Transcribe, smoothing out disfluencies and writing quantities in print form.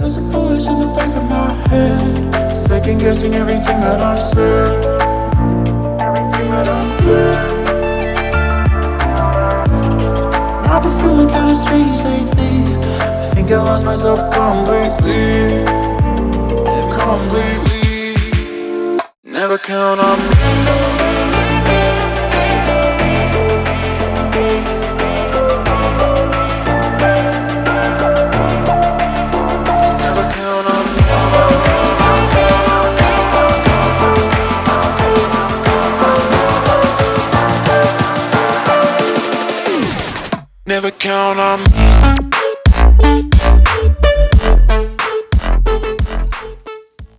there's a voice in the back of my head, second guessing everything that I've said. I've been feeling kinda strange lately. I think I lost myself completely. Never count on me. Never count on me.